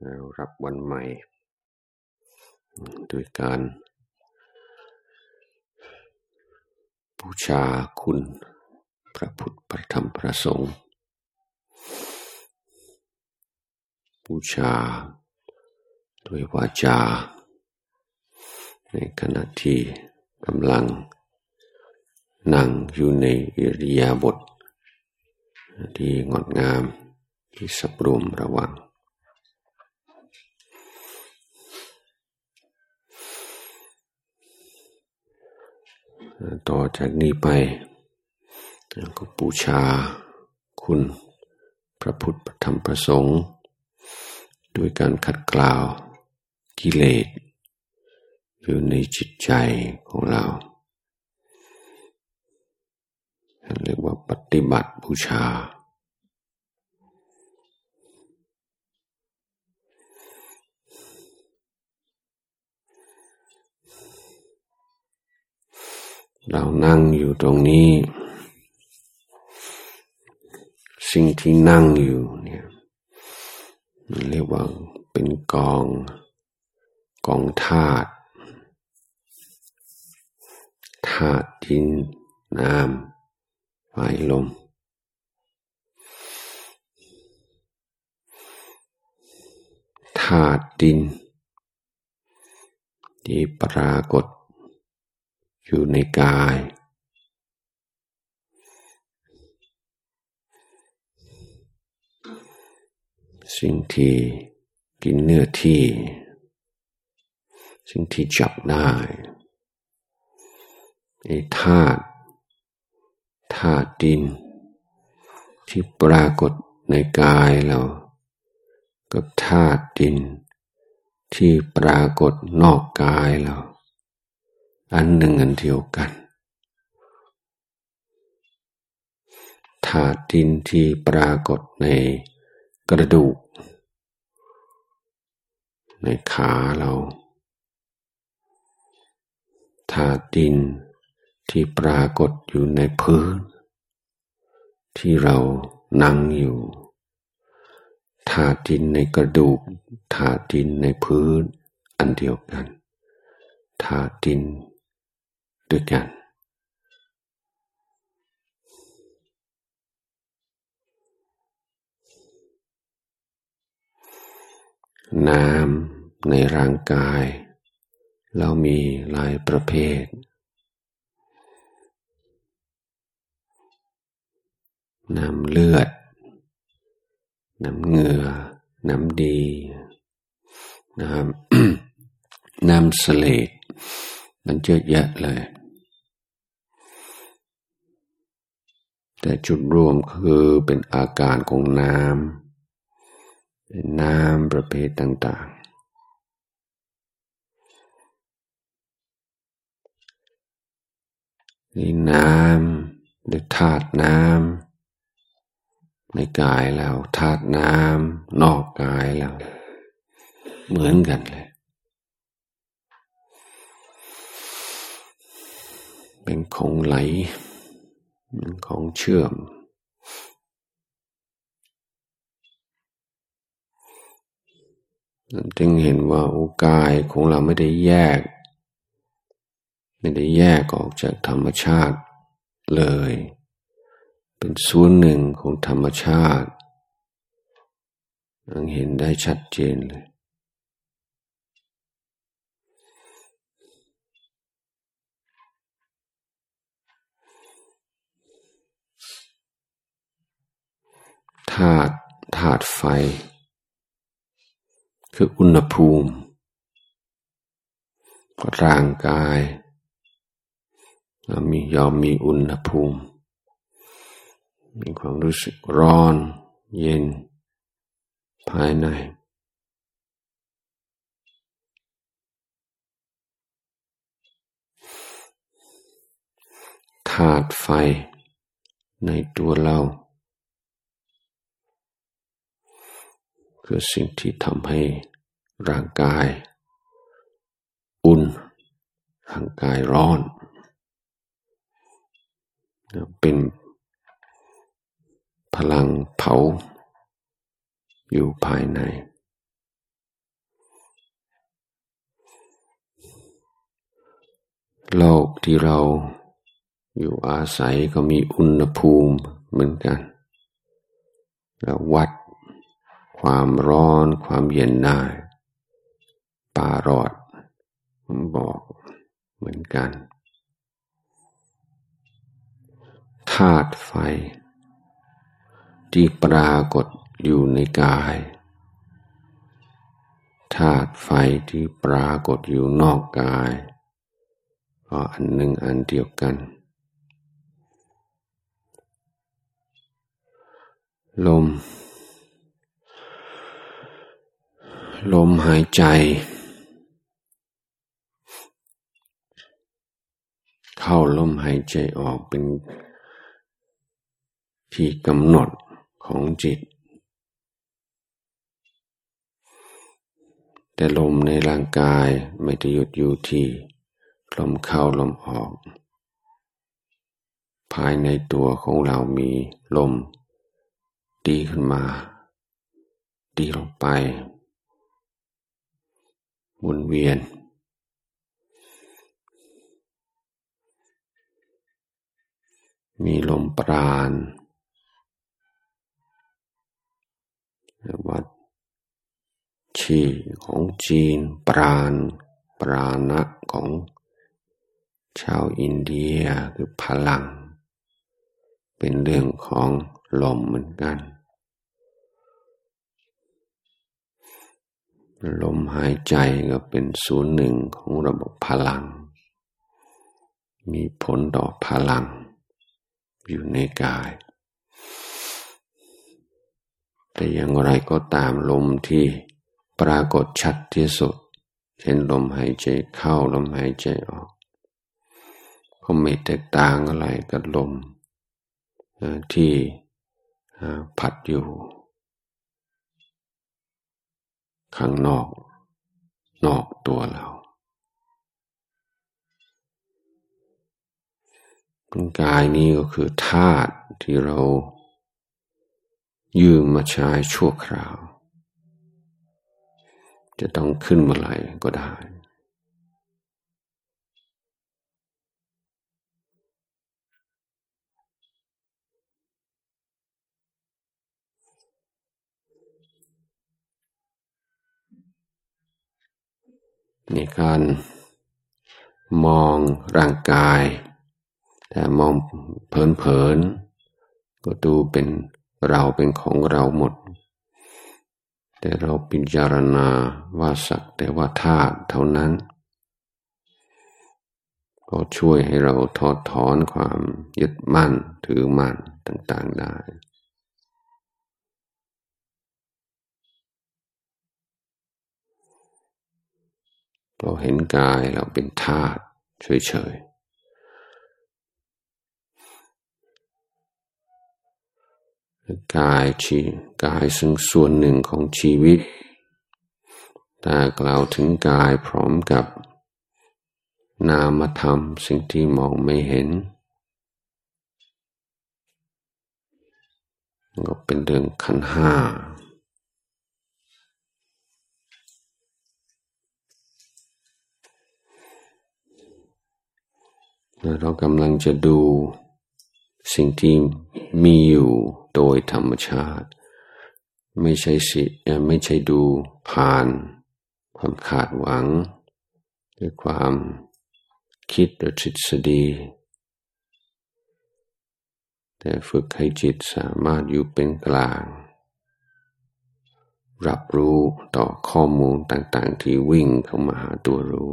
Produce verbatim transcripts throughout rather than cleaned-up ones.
เรารับวันใหม่ด้วยการบูชาคุณพระพุทธพระธรรมพระสงฆ์บูชาด้วยวาจาในขณะที่กำลังนั่งอยู่ในอิริยาบถที่งดงามที่สำรวมระวังต่อจากนี้ไปก็บูชาคุณพระพุทธพระธรรมพระสงฆ์ด้วยการขัดเกลากิเลสอยู่ในจิตใจของเราเรียกว่าปฏิบัติบูชาเรานั่งอยู่ตรงนี้สิ่งที่นั่งอยู่เนี่ยเรียกว่าเป็นกองกองธาตุธาตุดินน้ำไฟลมธาตุดินที่ปรากฏอยู่ในกายสิ่งที่กินเนื้อที่สิ่งที่จับได้ไอ้ธาตุธาตุดินที่ปรากฏในกายเรากับธาตุดินที่ปรากฏนอกกายเราอันหนึ่งอันเดียวกันธาตุดินที่ปรากฏในกระดูกในขาเราธาตุดินที่ปรากฏอยู่ในพื้นที่เรานั่งอยู่ธาตุดินในกระดูกธาตุดินในพื้นอันเดียวกันธาตุดินด้วยกันน้ำในร่างกายเรามีหลายประเภทน้ำเลือดน้ำเหงื่อน้ำดีน้ำ น้ำเสลดมันเยอะแยะเลยแต่จุดรวมคือเป็นอาการของน้ำเป็นน้ำประเภทต่างๆนี่น้ำหรือธาตุน้ำในกายเราธาตุน้ำนอกกายเราเหมือนกันเลยเป็นของไหลเป็นของเชื่อมจึงเห็นว่าโอกายของเราไม่ได้แยกไม่ได้แยกออกจากธรรมชาติเลยเป็นส่วนหนึ่งของธรรมชาติยังเห็นได้ชัดเจนเลยธาตุธาตุไฟคืออุณหภูมิร่างกายมียอมมีอุณหภูมิมีความรู้สึกร้อนเย็นภายในธาตุไฟในตัวเราคือสิ่งที่ทำให้ร่างกายอุ่นร่างกายร้อนเป็นพลังเผาอยู่ภายในโลกที่เราอยู่อาศัยก็มีอุณหภูมิเหมือนกันเราวัดความร้อนความเย็นได้ปารอดบอกเหมือนกันธาตุไฟที่ปรากฏอยู่ในกายธาตุไฟที่ปรากฏอยู่นอกกายก็อันหนึ่งอันเดียวกันลมลมหายใจเข้าลมหายใจออกเป็นที่กำหนดของจิตแต่ลมในร่างกายไม่ได้หยุดอยู่ที่ลมเข้าลมออกภายในตัวของเรามีลมดีขึ้นมาดีลงไปวนเวียนมีลมปราณวัดชีของจีนปราณปราณะของชาวอินเดียคือพลังเป็นเรื่องของลมเหมือนกันลมหายใจก็เป็นส่วนหนึ่งของระบบพลังมีผลต่อพลังอยู่ในกายแต่อย่างไรก็ตามลมที่ปรากฏชัดที่สุดเช่นลมหายใจเข้าลมหายใจออกก็ไม่แตกต่างอะไรกับลมที่พัดอยู่ข้างนอกนอกตัวเรากายนี้ก็คือธาตุที่เรายืมมาใช้ชั่วคราวจะต้องขึ้นเมื่อไหร่ก็ได้ในการมองร่างกายแต่มองเผินๆก็ดูเป็นเราเป็นของเราหมดแต่เราพิจารณาว่าสักแต่ว่าธาตุเท่านั้นก็ช่วยให้เราถอดถอนความยึดมั่นถือมั่นต่างๆได้เราเห็นกายเราเป็นธาตุเฉยๆกายชีกายซึ่งส่วนหนึ่งของชีวิตแต่กล่าวถึงกายพร้อมกับนามธรรมสิ่งที่มองไม่เห็นก็เป็นเรื่องขันธ์ห้าเรากำลังจะดูสิ่งที่มีอยู่โดยธรรมชาติไม่ใช่สิไม่ใช่ดูผ่านความคาดหวังหรือความคิดหรือทฤษฎีแต่ฝึกให้จิตสามารถอยู่เป็นกลางรับรู้ต่อข้อมูลต่างๆที่วิ่งเข้ามาหาตัวรู้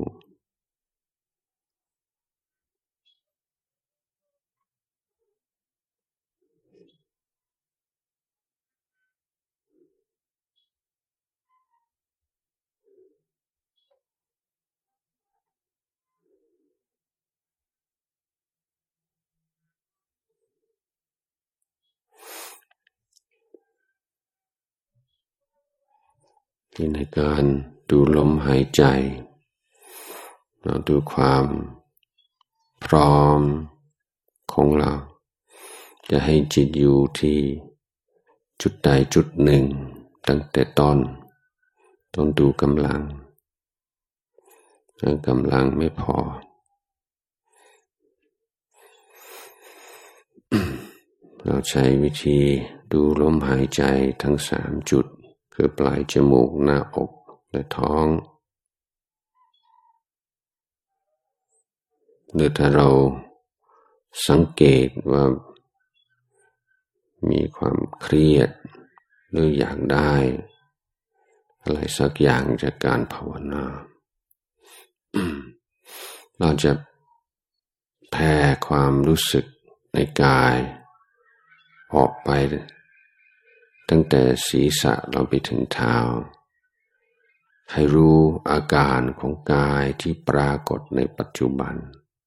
ในการดูลมหายใจเราดูความพร้อมของเราจะให้จิตอยู่ที่จุดใดจุดหนึ่งตั้งแต่ต้นต้องดูกำลังถ้ากำลังไม่พอเราใช้วิธีดูลมหายใจทั้งสามจุดคือปลายจมูกหน้าอกและท้องหรือถ้าเราสังเกตว่ามีความเครียดหรืออยากได้อะไรสักอย่างจากการภาวนา เราจะแผ่ความรู้สึกในกายออกไปตั้งแต่ศีรษะเราไปถึงเท้าให้รู้อาการของกายที่ปรากฏในปัจจุบัน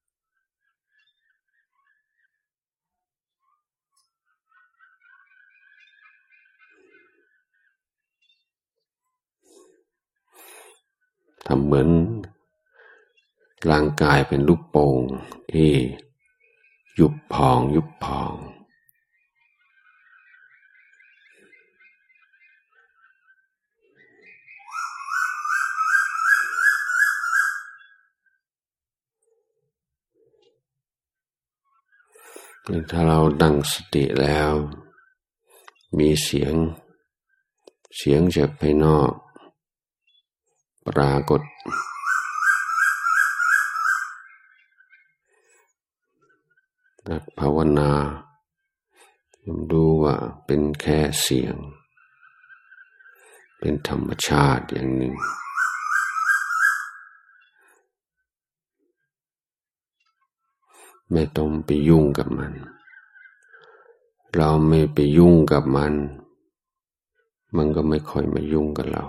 ทำเหมือนร่างกายเป็นลูกโป่งที่ยุบพองยุบพองถ้าเราตั้งสติแล้วมีเสียงเสียงจากภายนอกปรากฏนักภาวนาดูว่าเป็นแค่เสียงเป็นธรรมชาติอย่างหนึ่งไม่ต้องไปยุ่งกับมันเราไม่ไปยุ่งกับมันมันก็ไม่ค่อยมายุ่งกับเรา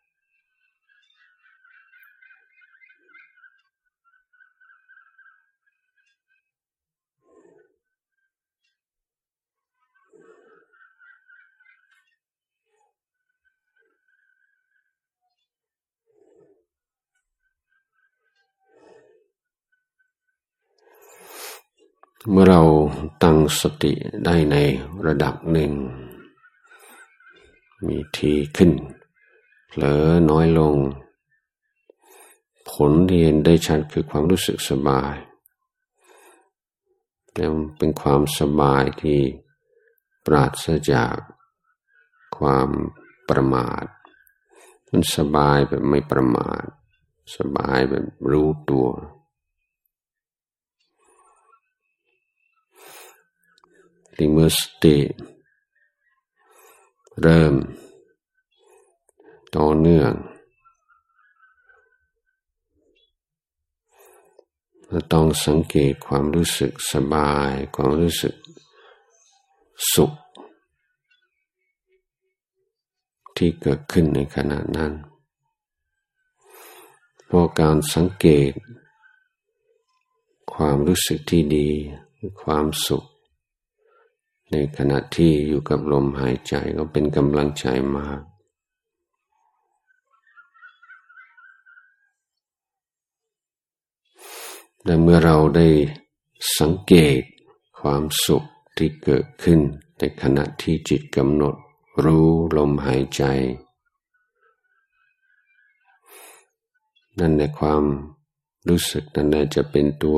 เมื่อเราตั้งสติได้ในระดับหนึ่งมีทีขึ้นเผลอน้อยลงผลที่เห็นได้ชัดคือความรู้สึกสบายแต่เป็นความสบายที่ปราศจากความประมาทมันสบายแบบไม่ประมาทสบายแบบรู้ตัวที่เมื่อสติเริ่มต่อเนื่องเราต้องสังเกตความรู้สึกสบายความรู้สึกสุขที่เกิดขึ้นในขณะนั้นเพราะการสังเกตความรู้สึกที่ดีความสุขในขณะที่อยู่กับลมหายใจก็เป็นกำลังใจมากและเมื่อเราได้สังเกตความสุขที่เกิดขึ้นในขณะที่จิตกำหนดรู้ลมหายใจนั่นในความรู้สึกนั้นจะเป็นตัว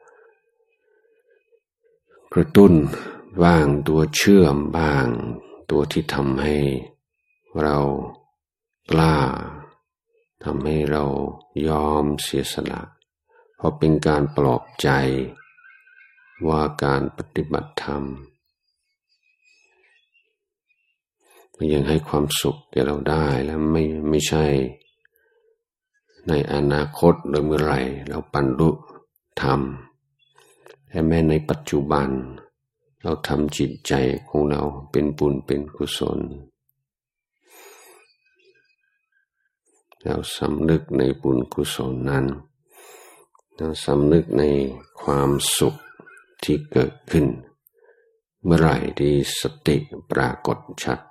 กระตุ้นบ้างตัวเชื่อมบ้างตัวที่ทำให้เรากล้าทำให้เรายอมเสียสละเพราะเป็นการปลอบใจว่าการปฏิบัติธรรมมันยังให้ความสุขแก่เราได้และไม่ไม่ใช่ในอนาคตหรือเมื่อไหร่เราบรรลุธรรมแต่แม้ในปัจจุบันเราทำจิตใจของเราเป็นบุญเป็นกุศลเราสำนึกในบุญกุศลนั้นเราสำนึกในความสุขที่เกิดขึ้นเมื่อไหร่ที่สติปรากฏชัด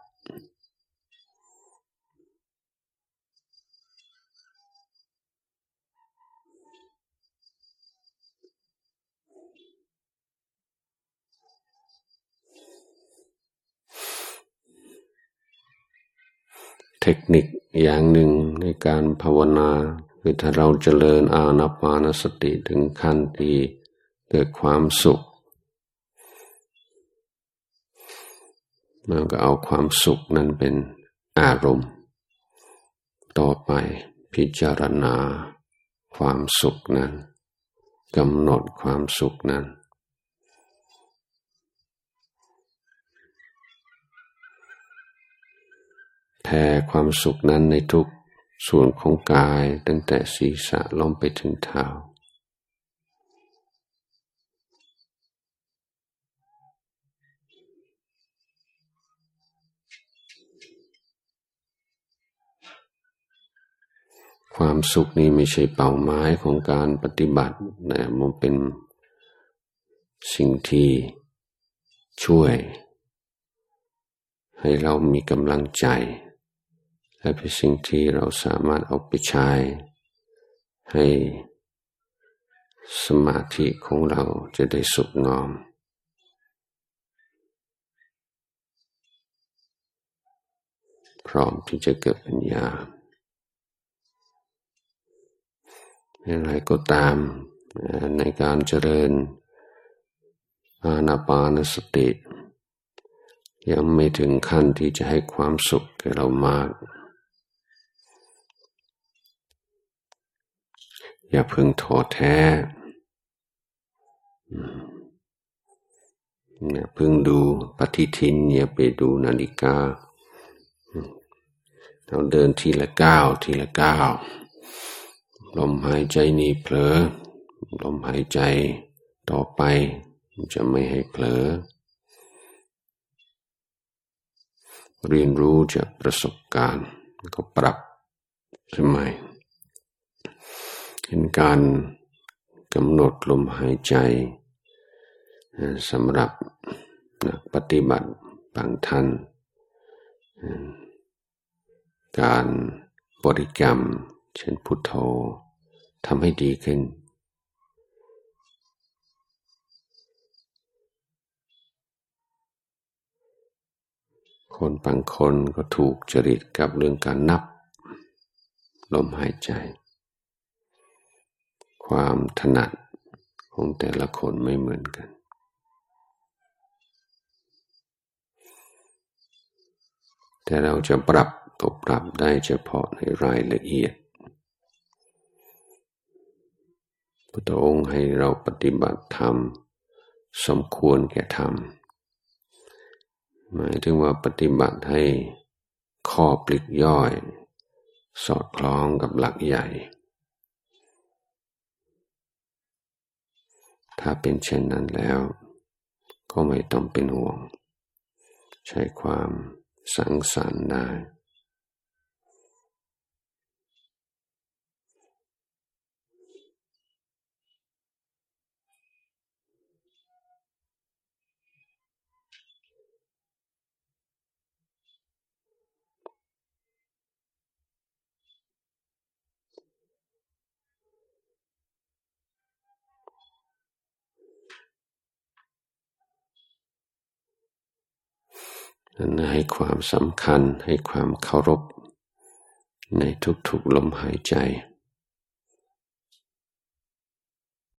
เทคนิคอย่างหนึ่งในการภาวนาคือถ้าเราเจริญอานาปานสติถึงขั้นที่เกิดความสุขมันก็เอาความสุขนั้นเป็นอารมณ์ต่อไปพิจารณาความสุขนั้นกำหนดความสุขนั้นแผ่ความสุขนั้นในทุกส่วนของกายตั้งแต่ศีรษะลงไปถึงเท้าความสุขนี้ไม่ใช่เป้าหมายของการปฏิบัติแต่มันเป็นสิ่งที่ช่วยให้เรามีกำลังใจและเป็นสิ่งที่เราสามารถเอาไปใช้ให้สมาธิของเราจะได้สุขงอมพร้อมที่จะเกิดปัญญาอะไรก็ตามในการเจริญอานาปานสติยังไม่ถึงขั้นที่จะให้ความสุขแก่เรามากอย่าเพิ่งท้อแท้อย่าเพิ่งดูปฏิทินอย่าไปดูนาฬิกาเราเดินทีละก้าวทีละก้าวลมหายใจนี้เผลอลมหายใจต่อไปจะไม่ให้เผลอเรียนรู้จากประสบการณ์ก็ปรับใช่ไหมเห็นการกำหนดลมหายใจสำหรับนักปฏิบัติบางท่านการบริกรรมเช่นพุทโธทำให้ดีขึ้นคนบางคนก็ถูกจริตกับเรื่องการนับลมหายใจความถนัดของแต่ละคนไม่เหมือนกันแต่เราจะปรับก็ปรับได้เฉพาะในรายละเอียดพุทธองค์ให้เราปฏิบัติธรรมสมควรแก่ธรรมหมายถึงว่าปฏิบัติให้ข้อปลีกย่อยสอดคล้องกับหลักใหญ่ถ้าเป็นเช่นนั้นแล้วก็ไม่ต้องเป็นห่วงใช้ความสังสรรค์ได้ให้ความสำคัญให้ความเคารพในทุกๆลมหายใจ